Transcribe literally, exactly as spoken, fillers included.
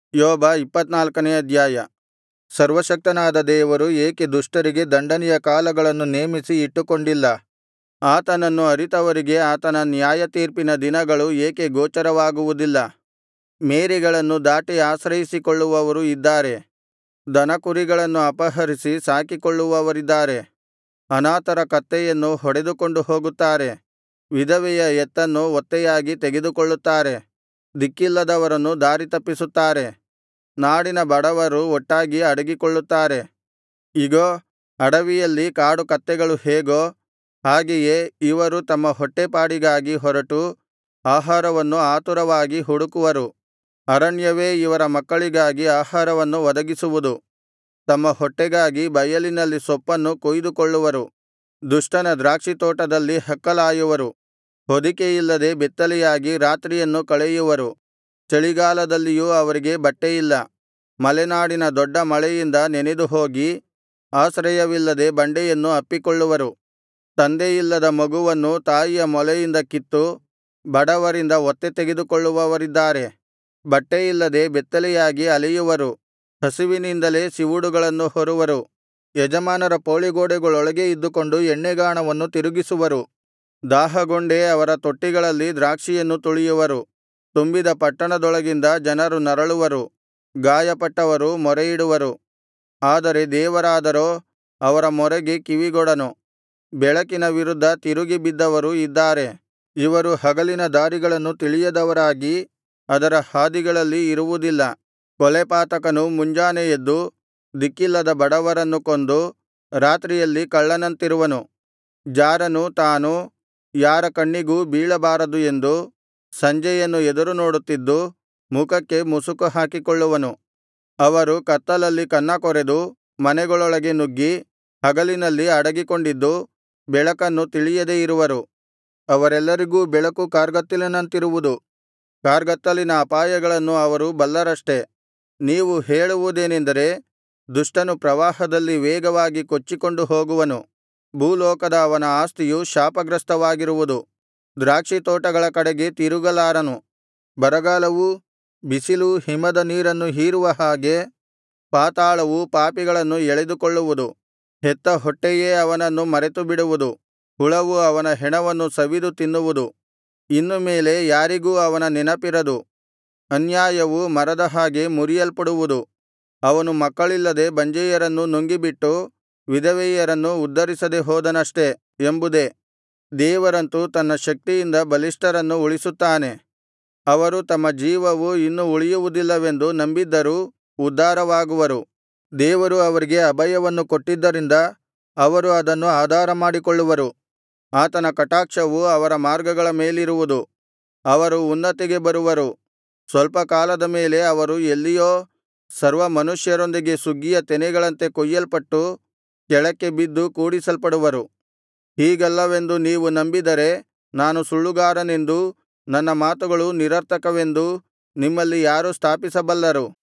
ಯೋಬ ಇಪ್ಪತ್ತನಾಲ್ಕನೆಯ ಅಧ್ಯಾಯ. ಸರ್ವಶಕ್ತನಾದ ದೇವರು ಏಕೆ ದುಷ್ಟರಿಗೆ ದಂಡನೆಯ ಕಾಲಗಳನ್ನು ನೇಮಿಸಿ ಇಟ್ಟುಕೊಂಡಿಲ್ಲ? ಆತನನ್ನು ಅರಿತವರಿಗೆ ಆತನ ನ್ಯಾಯತೀರ್ಪಿನ ದಿನಗಳು ಏಕೆ ಗೋಚರವಾಗುವುದಿಲ್ಲ? ಮೇರೆಗಳನ್ನು ದಾಟಿ ಆಶ್ರಯಿಸಿಕೊಳ್ಳುವವರು ಇದ್ದಾರೆ, ದನಕುರಿಗಳನ್ನು ಅಪಹರಿಸಿ ಸಾಕಿಕೊಳ್ಳುವವರಿದ್ದಾರೆ. ಅನಾಥರ ಕತ್ತೆಯನ್ನು ಹೊಡೆದುಕೊಂಡು ಹೋಗುತ್ತಾರೆ, ವಿಧವೆಯ ಎತ್ತನ್ನು ಒತ್ತೆಯಾಗಿ ತೆಗೆದುಕೊಳ್ಳುತ್ತಾರೆ, ದಿಕ್ಕಿಲ್ಲದವರನ್ನು ದಾರಿತಪ್ಪಿಸುತ್ತಾರೆ. ನಾಡಿನ ಬಡವರು ಒಟ್ಟಾಗಿ ಅಡಗಿಕೊಳ್ಳುತ್ತಾರೆ. ಇಗೋ, ಅಡವಿಯಲ್ಲಿ ಕಾಡು ಕತ್ತೆಗಳು ಹೇಗೋ ಹಾಗೆಯೇ ಇವರು ತಮ್ಮ ಹೊಟ್ಟೆಪಾಡಿಗಾಗಿ ಹೊರಟು ಆಹಾರವನ್ನು ಆತುರವಾಗಿ ಹುಡುಕುವರು. ಅರಣ್ಯವೇ ಇವರ ಮಕ್ಕಳಿಗಾಗಿ ಆಹಾರವನ್ನು ಒದಗಿಸುವುದು. ತಮ್ಮ ಹೊಟ್ಟೆಗಾಗಿ ಬಯಲಿನಲ್ಲಿ ಸೊಪ್ಪನ್ನು ಕೊಯ್ದುಕೊಳ್ಳುವರು. ದುಷ್ಟನ ದ್ರಾಕ್ಷಿತೋಟದಲ್ಲಿ ಹಕ್ಕಲಾಯುವರು. ಹೊದಿಕೆಯಿಲ್ಲದೆ ಬೆತ್ತಲೆಯಾಗಿ ರಾತ್ರಿಯನ್ನು ಕಳೆಯುವರು. ಚಳಿಗಾಲದಲ್ಲಿಯೂ ಅವರಿಗೆ ಬಟ್ಟೆಯಿಲ್ಲ. ಮಲೆನಾಡಿನ ದೊಡ್ಡ ಮಳೆಯಿಂದ ನೆನೆದುಹೋಗಿ ಆಶ್ರಯವಿಲ್ಲದೆ ಬಂಡೆಯನ್ನು ಅಪ್ಪಿಕೊಳ್ಳುವರು. ತಂದೆಯಿಲ್ಲದ ಮಗುವನ್ನು ತಾಯಿಯ ಮೊಲೆಯಿಂದ ಕಿತ್ತು ಬಡವರಿಂದ ಒತ್ತೆ ತೆಗೆದುಕೊಳ್ಳುವವರಿದ್ದಾರೆ. ಬಟ್ಟೆಯಿಲ್ಲದೆ ಬೆತ್ತಲೆಯಾಗಿ ಅಲೆಯುವರು. ಹಸಿವಿನಿಂದಲೇ ಸಿವುಡುಗಳನ್ನು ಹೊರುವರು. ಯಜಮಾನರ ಪೌಳಿಗೋಡೆಗಳೊಳಗೆ ಇದ್ದುಕೊಂಡು ಎಣ್ಣೆಗಾಣವನ್ನು ತಿರುಗಿಸುವರು. ದಾಹಗೊಂಡೇ ಅವರ ತೊಟ್ಟಿಗಳಲ್ಲಿ ದ್ರಾಕ್ಷಿಯನ್ನು ತುಳಿಯುವರು. ತುಂಬಿದ ಪಟ್ಟಣದೊಳಗಿಂದ ಜನರು ನರಳುವರು. ಗಾಯಪಟ್ಟವರು ಮೊರೆಯಿಡುವರು, ಆದರೆ ದೇವರಾದರೋ ಅವರ ಮೊರೆಗೆ ಕಿವಿಗೊಡನು. ಬೆಳಕಿನ ವಿರುದ್ಧ ತಿರುಗಿ ಬಿದ್ದವರು ಇದ್ದಾರೆ. ಇವರು ಹಗಲಿನ ದಾರಿಗಳನ್ನು ತಿಳಿಯದವರಾಗಿ ಅದರ ಹಾದಿಗಳಲ್ಲಿ ಇರುವುದಿಲ್ಲ. ಕೊಲೆಪಾತಕನು ಮುಂಜಾನೆ ಎದ್ದು ದಿಕ್ಕಿಲ್ಲದ ಬಡವರನ್ನು ಕೊಂದು ರಾತ್ರಿಯಲ್ಲಿ ಕಳ್ಳನಂತಿರುವನು. ಜಾರನು ತಾನು ಯಾರ ಕಣ್ಣಿಗೂ ಬೀಳಬಾರದು ಎಂದು ಸಂಜೆಯನ್ನು ಎದುರುನೋಡುತ್ತಿದ್ದು ಮುಖಕ್ಕೆ ಮುಸುಕು ಹಾಕಿಕೊಳ್ಳುವನು. ಅವರು ಕತ್ತಲಲ್ಲಿ ಕನ್ನಕೊರೆದು ಮನೆಗಳೊಳಗೆ ನುಗ್ಗಿ ಹಗಲಿನಲ್ಲಿ ಅಡಗಿಕೊಂಡಿದ್ದು ಬೆಳಕನ್ನು ತಿಳಿಯದೆ ಇರುವರು. ಅವರೆಲ್ಲರಿಗೂ ಬೆಳಕು ಕಾರ್ಗತ್ತಲಿನಂತಿರುವುದು. ಕಾರ್ಗತ್ತಲಿನ ಅಪಾಯಗಳನ್ನು ಅವರು ಬಲ್ಲರಷ್ಟೆ. ನೀವು ಹೇಳುವುದೇನೆಂದರೆ, ದುಷ್ಟನು ಪ್ರವಾಹದಲ್ಲಿ ವೇಗವಾಗಿ ಕೊಚ್ಚಿಕೊಂಡು ಹೋಗುವನು. ಭೂಲೋಕದ ಅವನ ಆಸ್ತಿಯು ಶಾಪಗ್ರಸ್ತವಾಗಿರುವುದು. ದ್ರಾಕ್ಷಿತೋಟಗಳ ಕಡೆಗೆ ತಿರುಗಲಾರನು. ಬರಗಾಲವೂ ಬಿಸಿಲೂ ಹಿಮದ ನೀರನ್ನು ಹೀರುವ ಹಾಗೆ ಪಾತಾಳವು ಪಾಪಿಗಳನ್ನು ಎಳೆದುಕೊಳ್ಳುವುದು. ಹೆತ್ತ ಹೊಟ್ಟೆಯೇ ಅವನನ್ನು ಮರೆತುಬಿಡುವುದು. ಹುಳವು ಅವನ ಹೆಣವನ್ನು ಸವಿದು ತಿನ್ನುವುದು. ಇನ್ನು ಮೇಲೆ ಯಾರಿಗೂ ಅವನ ನೆನಪಿರದು. ಅನ್ಯಾಯವು ಮರದ ಹಾಗೆ ಮುರಿಯಲ್ಪಡುವುದು. ಅವನು ಮಕ್ಕಳಿಲ್ಲದೆ ಬಂಜೆಯರನ್ನು ನುಂಗಿಬಿಟ್ಟು ವಿಧವೆಯರನ್ನು ಉದ್ಧರಿಸದೆ ಹೋದನಷ್ಟೆ ಎಂಬುದೇ. ದೇವರಂತೂ ತನ್ನ ಶಕ್ತಿಯಿಂದ ಬಲಿಷ್ಠರನ್ನು ಉಳಿಸುತ್ತಾನೆ. ಅವರು ತಮ್ಮ ಜೀವವು ಇನ್ನು ಉಳಿಯುವುದಿಲ್ಲವೆಂದು ನಂಬಿದ್ದರೂ ಉದ್ಧಾರವಾಗುವರು. ದೇವರು ಅವರಿಗೆ ಅಭಯವನ್ನು ಕೊಟ್ಟಿದ್ದರಿಂದ ಅವರು ಅದನ್ನು ಆಧಾರಮಾಡಿಕೊಳ್ಳುವರು. ಆತನ ಕಟಾಕ್ಷವು ಅವರ ಮಾರ್ಗಗಳ ಮೇಲಿರುವುದು. ಅವರು ಉನ್ನತಿಗೆ ಬರುವರು. ಸ್ವಲ್ಪ ಕಾಲದ ಮೇಲೆ ಅವರು ಎಲ್ಲಿಯೋ ಸರ್ವಮನುಷ್ಯರೊಂದಿಗೆ ಸುಗ್ಗಿಯ ತೆನೆಗಳಂತೆ ಕೊಯ್ಯಲ್ಪಟ್ಟು ಕೆಳಕ್ಕೆ ಬಿದ್ದು ಕೂಡಿಸಲ್ಪಡುವರು. ಹೀಗಲ್ಲವೆಂದು ನೀವು ನಂಬಿದರೆ ನಾನು ಸುಳ್ಳುಗಾರನೆಂದೂ ನನ್ನ ಮಾತುಗಳು ನಿರರ್ಥಕವೆಂದೂ ನಿಮ್ಮಲ್ಲಿ ಯಾರು ಸ್ಥಾಪಿಸಬಲ್ಲರು?